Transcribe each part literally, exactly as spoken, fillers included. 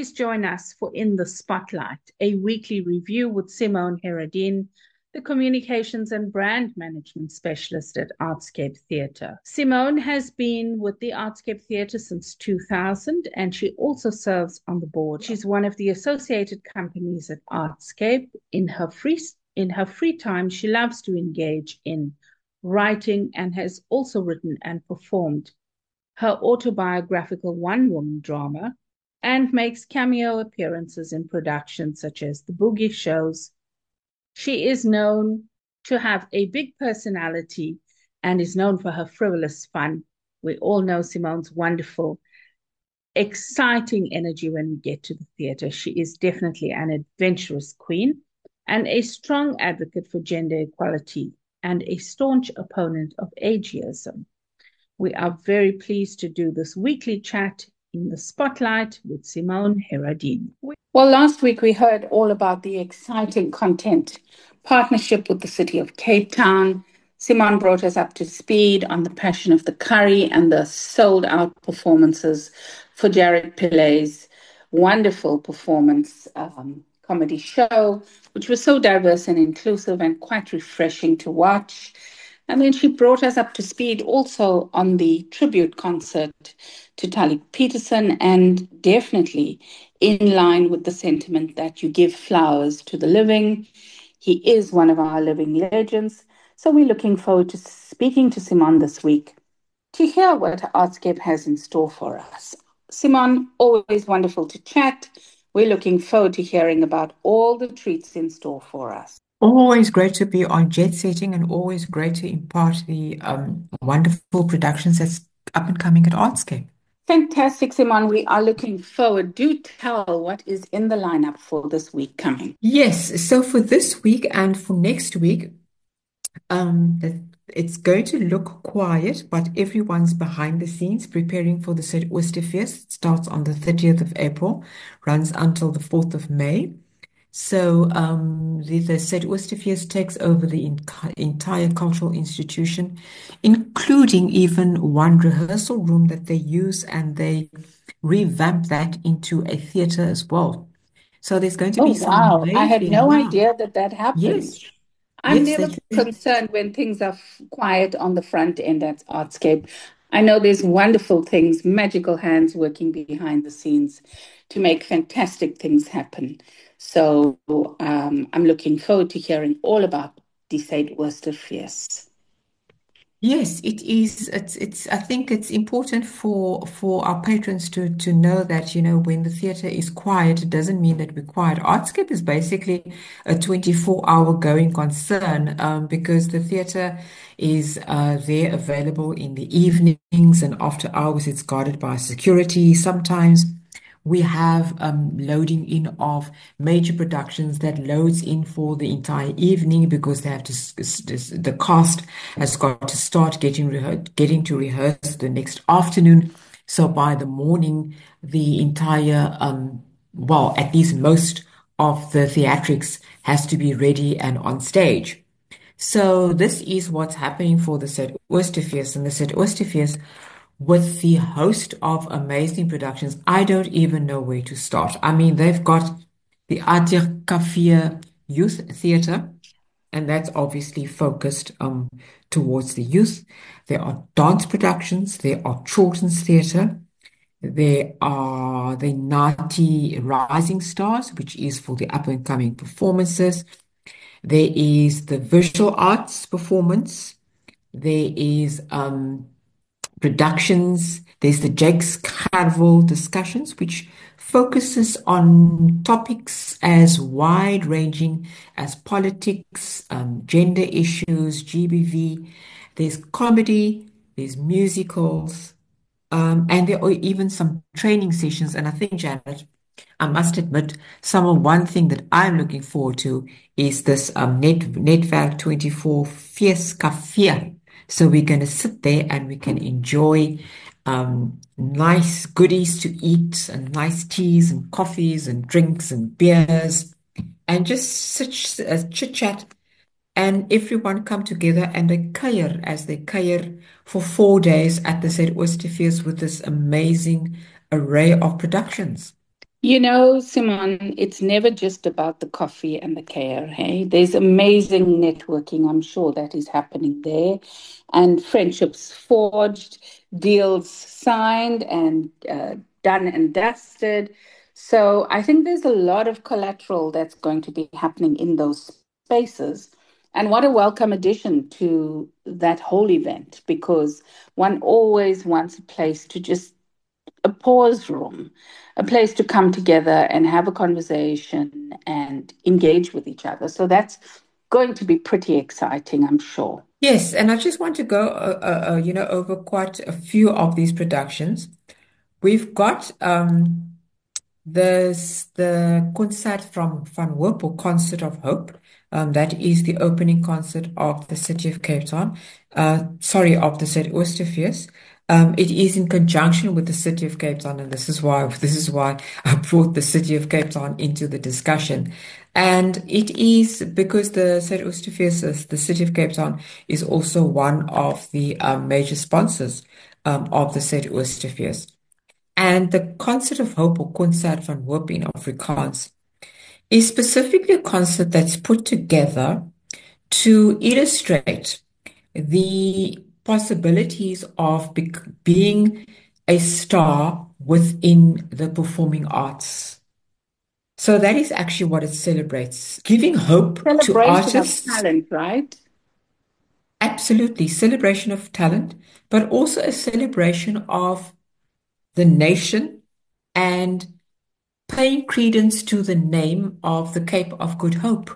Please join us for In the Spotlight, a weekly review with Simone Herodin, the Communications and Brand Management Specialist at Artscape Theatre. Simone has been with the Artscape Theatre since two thousand, and she also serves on the board. She's one of the associated companies at Artscape. In her free, in her free time, she loves to engage in writing and has also written and performed her autobiographical one-woman drama, and makes cameo appearances in productions such as The Boogie Shows. She is known to have a big personality and is known for her frivolous fun. We all know Simone's wonderful, exciting energy when we get to the theatre. She is definitely an adventurous queen and a strong advocate for gender equality and a staunch opponent of ageism. We are very pleased to do this weekly chat in the Spotlight with Simone Herodin. Well, last week we heard all about the exciting content partnership with the City of Cape Town. Simone brought us up to speed on the passion of the curry and the sold-out performances for Jared Pilley's wonderful performance um, comedy show, which was so diverse and inclusive and quite refreshing to watch. And then she brought us up to speed also on the tribute concert to Talik Peterson, and definitely in line with the sentiment that you give flowers to the living. He is one of our living legends. So we're looking forward to speaking to Simone this week to hear what Artscape has in store for us. Simone, always wonderful to chat. We're looking forward to hearing about all the treats in store for us. Always great to be on Jet Setting and always great to impart the um, wonderful productions that's up and coming at Artscape. Fantastic, Simone. We are looking forward. Do tell what is in the lineup for this week coming. Yes, so for this week and for next week, um, it's going to look quiet, but everyone's behind the scenes preparing for the Suid-Oosterfees. It starts on the thirtieth of April, runs until the fourth of May. So um, the, the Suid-Oosterfees takes over the entire cultural institution, including even one rehearsal room that they use, and they revamp that into a theater as well. So there's going to oh, be some wow. I had amazing, no yeah. idea that that happened. Yes. I'm yes, never they, concerned when things are quiet on the front end at Artscape. I know there's wonderful things, magical hands working behind the scenes to make fantastic things happen. So um, I'm looking forward to hearing all about the Suid-Oosterfees. Yes, it is. It's, it's, I think it's important for for our patrons to to know that, you know, when the theatre is quiet, it doesn't mean that we're quiet. Artscape is basically a twenty-four hour going concern, um, because the theatre is uh, there available in the evenings and after hours. It's guarded by security. Sometimes we have um, loading in of major productions that loads in for the entire evening because they have to, the cast has got to start getting rehe- getting to rehearse the next afternoon. So by the morning, the entire, um, well, at least most of the theatrics has to be ready and on stage. So this is what's happening for the Suid-Oosterfees, and the Suid-Oosterfees with the host of amazing productions. I don't even know where to start. I mean, they've got the Ateljee Youth Theatre, and that's obviously focused um, towards the youth. There are dance productions, there are children's theatre, there are the Nati Rising Stars, which is for the up-and-coming performances. There is the visual arts performance. There is um, productions. There's the Jake's Carnival discussions, which focuses on topics as wide-ranging as politics, um, gender issues, G B V. There's comedy, there's musicals, um, and there are even some training sessions. And I think, Janet, I must admit, some one thing that I'm looking forward to is this um, Net Netwerk twenty-four Fees Café. So we're going to sit there and we can enjoy um, nice goodies to eat and nice teas and coffees and drinks and beers and just sit, uh, chit chat, and everyone come together and they kuier as they kuier for four days at the Suid-Oosterfees with this amazing array of productions. You know, Simon, it's never just about the coffee and the care, hey? There's amazing networking, I'm sure, that is happening there, and friendships forged, deals signed, and uh, done and dusted. So I think there's a lot of collateral that's going to be happening in those spaces. And what a welcome addition to that whole event, because one always wants a place to just a pause room, a place to come together and have a conversation and engage with each other. So that's going to be pretty exciting, I'm sure. Yes, and I just want to go, uh, uh, uh, you know, over quite a few of these productions. We've got um, There's the concert from Van Hoop or Concert of Hope. Um, that is the opening concert of the City of Cape Town. Uh, sorry, of the Zuid-Oosterfees. Um, it is in conjunction with the City of Cape Town, and this is why this is why I brought the City of Cape Town into the discussion. And it is because the Zuid-Oosterfees, is- the City of Cape Town, is also one of the um, major sponsors um, of the Zuid-Oosterfees. And the Concert of Hope or Concert van Hoop in Afrikaans is specifically a concert that's put together to illustrate the possibilities of be being a star within the performing arts. So that is actually what it celebrates, giving hope to Celebration of artists, talent, right? absolutely, celebration of talent, but also a celebration of the nation and paying credence to the name of the Cape of Good Hope.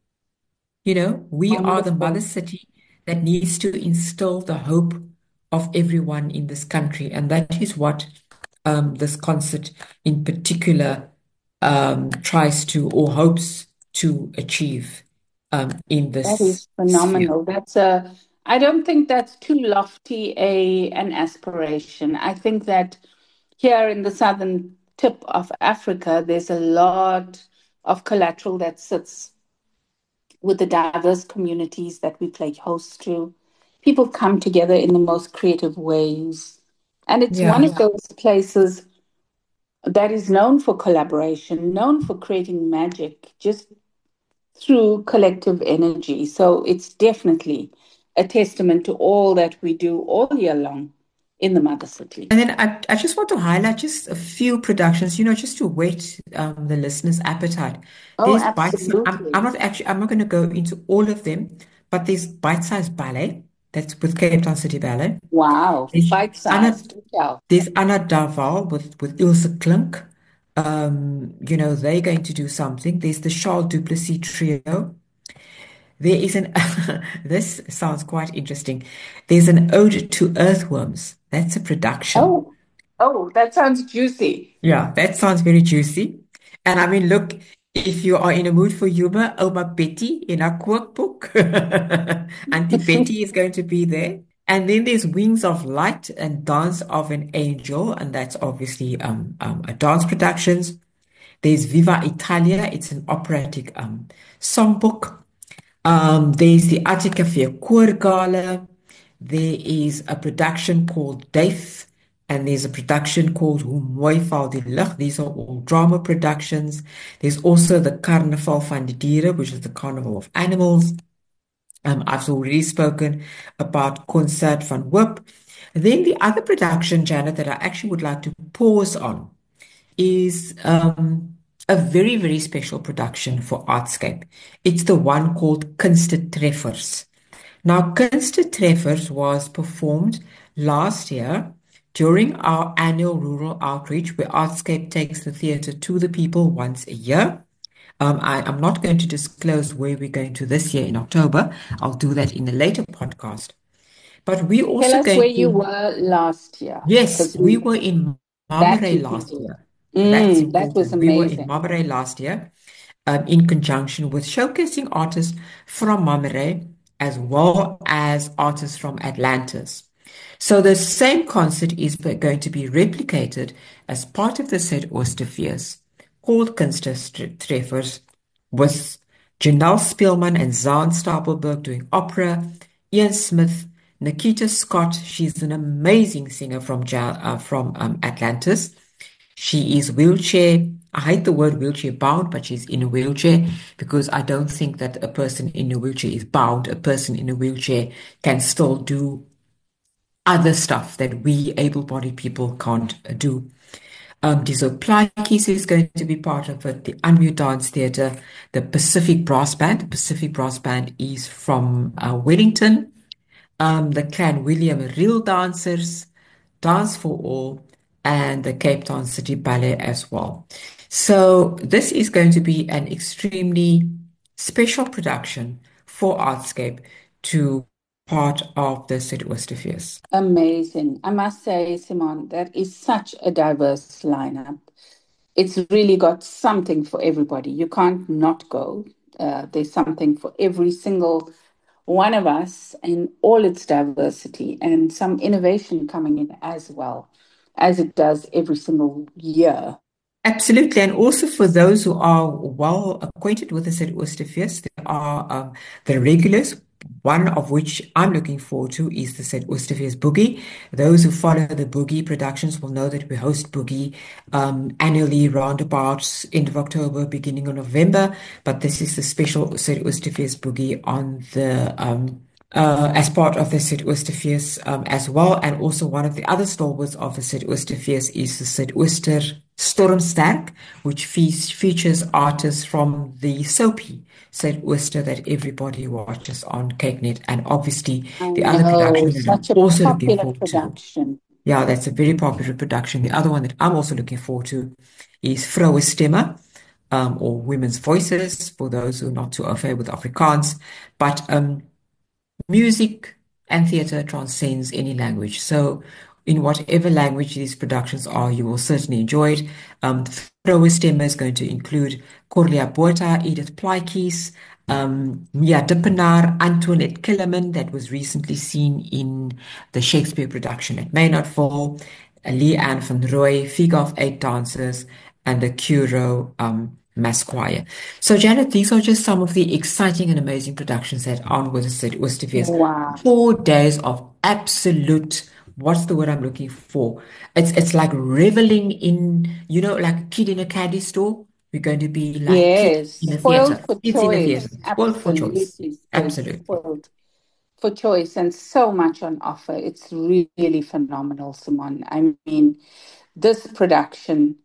You know, we are the mother Wonderful. city that needs to instill the hope of everyone in this country. And that is what um, this concert in particular um, tries to or hopes to achieve um, in That this is sphere. phenomenal. That's a, I don't think that's too lofty a an aspiration. I think that here in the southern tip of Africa, there's a lot of collateral that sits with the diverse communities that we play host to. People come together in the most creative ways. And it's one Yeah. of those places that is known for collaboration, known for creating magic just through collective energy. So it's definitely a testament to all that we do all year long in the mother city. And then I, I just want to highlight just a few productions, you know, just to whet um, the listeners' appetite. Oh, There's bites. I'm, I'm absolutely. not actually, I'm not going to go into all of them, but there's bite-sized ballet. That's with Cape Town City Ballet. Wow. There's Bite Anna, sized. Yeah. there's Anna Daval with, with Ilse Klink. Um, you know, they're going to do something. There's the Charles Duplessis Trio. There is an, this sounds quite interesting. There's an Ode to Earthworms. That's a production. Oh, oh, that sounds juicy. Yeah, that sounds very juicy. And I mean, look, if you are in a mood for humor, Oma Betty in our cookbook, Auntie Betty is going to be there. And then there's Wings of Light and Dance of an Angel, and that's obviously um, um, a dance productions. There's Viva Italia, it's an operatic um, songbook. Um, there's the Atticafear Koorgala. There is a production called Daith, and there's a production called Hoe Mooi Val die Lug. These are all drama productions. There's also the Carnaval van die Diere, which is the Carnival of Animals. Um, I've already spoken about Concert van Hoop. Then the other production, Janet, that I actually would like to pause on is um, a very, very special production for Artscape. It's the one called Kunstetreffers. Now, Kunstetreffers was performed last year during our annual rural outreach, where Artscape takes the theatre to the people once a year. Um, I, I'm not going to disclose where we're going to this year in October. I'll do that in a later podcast. But we're Tell also us where going you to, were last year, yes, because we were in that Marmaray you can last do. year. That's Mm, that was important. We were in amazing. Marmaray last year, um, in conjunction with showcasing artists from Marmaray as well as artists from Atlantis. So the same concert is going to be replicated as part of the Said Oosterfees, called Kunsttreffers, with Janelle Spielman and Zaan Stapelberg doing opera, Ian Smith, Nikita Scott. She's an amazing singer from Ja- uh, from um, Atlantis. She is wheelchair I hate the word wheelchair bound, but she's in a wheelchair because I don't think that a person in a wheelchair is bound. A person in a wheelchair can still do other stuff that we able-bodied people can't uh, do. Um, Dizo Plaatjes is going to be part of it, the Unmute Dance Theatre, the Pacific Brass Band. The Pacific Brass Band is from uh, Wellington. Um, the Clan William Reel Dancers, Dance for All, and the Cape Town City Ballet as well. So this is going to be an extremely special production for Artscape to part of the City Oysterfees. Amazing. I must say, Simon, that is such a diverse lineup. It's really got something for everybody. You can't not go. Uh, there's something for every single one of us in all its diversity and some innovation coming in as well, as it does every single year. Absolutely. And also for those who are well acquainted with the City Oysterfees, there are um, the regulars, one of which I'm looking forward to is the City Oysterfees Boogie. Those who follow the Boogie productions will know that we host Boogie um, annually roundabouts end of October, beginning of November. But this is the special City Oysterfees Boogie on the um, uh, as part of the City Oysterfees um, as well. And also one of the other stalwarts of the City Oysterfees is the City Oyster Stormsterk, which fe features artists from the soapy City Oyster that everybody watches on CapeNet. And obviously I the other know, production that I'm such a also looking popular forward to. production. Yeah, that's a very popular production. The other one that I'm also looking forward to is Vroue Stemme, um, or Women's Voices, for those who are not too familiar with Afrikaans. But um, music and theatre transcends any language. So in whatever language these productions are, you will certainly enjoy it. Um, Vroue Stemme is going to include Corlia Botha, Edith Plaatjes, um, Mia Dippenaar, Antoinette Killerman, that was recently seen in the Shakespeare production at Maynardville, Leanne van Roy, Figure of Eight Dancers, and the Curo um, Mass Choir. So, Janet, these are just some of the exciting and amazing productions that are on with the City Oysterfees. Wow. Four days of absolute, what's the word I'm looking for? It's it's like reveling in, you know, like a kid in a candy store. We're going to be like kids Yes, in a spoiled theater. for Kids in a theater. choice. Spoiled for choice. Absolutely spoiled, Absolutely. spoiled for choice, and so much on offer. It's really phenomenal, Simon. I mean, this production,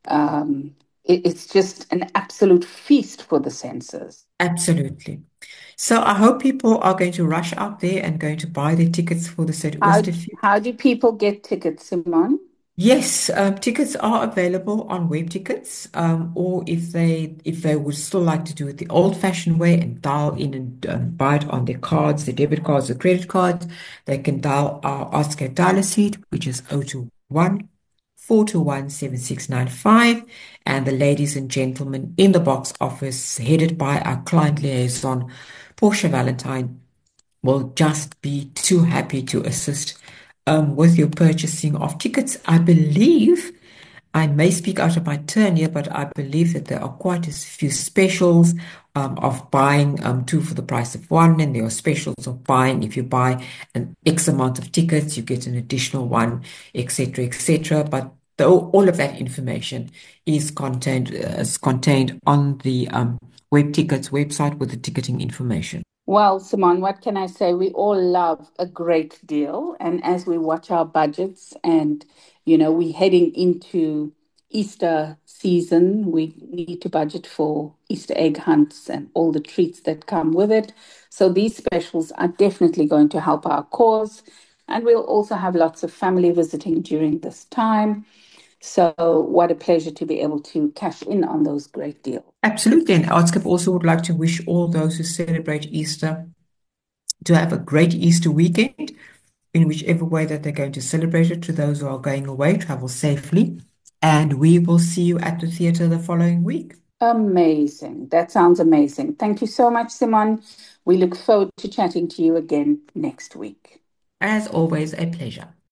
um, it- it's just an absolute feast for the senses. Absolutely. So I hope people are going to rush out there and going to buy their tickets for the City How Oysterfees. how do people get tickets, Simon? Yes, um, tickets are available on web tickets, um, or if they if they would still like to do it the old-fashioned way and dial in and um, buy it on their cards, their debit cards, or credit cards, they can dial our Artscape dialer seat, which is zero two one, four two one, seven six nine five, and the ladies and gentlemen in the box office, headed by our client liaison, Portia Valentine, will just be too happy to assist um, with your purchasing of tickets. I believe, I may speak out of my turn here, but I believe that there are quite a few specials um, of buying um, two for the price of one, and there are specials of buying, if you buy an X amount of tickets, you get an additional one, et cetera, et cetera. But the, all of that information is contained, uh, is contained on the um, Web Tickets website with the ticketing information. Well, Simon, what can I say? We all love a great deal. And as we watch our budgets and, you know, we're heading into Easter season, we need to budget for Easter egg hunts and all the treats that come with it. So these specials are definitely going to help our cause. And we'll also have lots of family visiting during this time. So what a pleasure to be able to cash in on those great deals. Absolutely. And Artscape also would like to wish all those who celebrate Easter to have a great Easter weekend in whichever way that they're going to celebrate it. To those who are going away, travel safely. And we will see you at the theatre the following week. Amazing. That sounds amazing. Thank you so much, Simon. We look forward to chatting to you again next week. As always, a pleasure.